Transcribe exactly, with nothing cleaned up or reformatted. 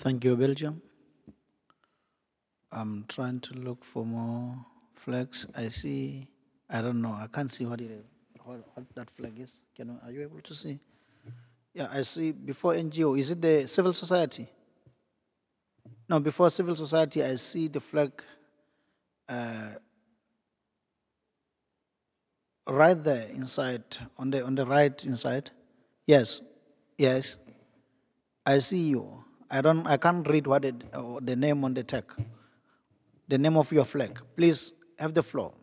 Thank you, Belgium. I'm trying to look for more flags. I see, I don't know, I can't see what it is, what, what that flag is. Can you, are you able to see? Yeah, I see before N G O. Is it the civil society? No, before civil society, I see the flag uh, right there inside, on the on the right inside. Yes, yes, I see you. I don't, I can't read what it, uh, the name on the tag, the name of your flag. Please have the floor.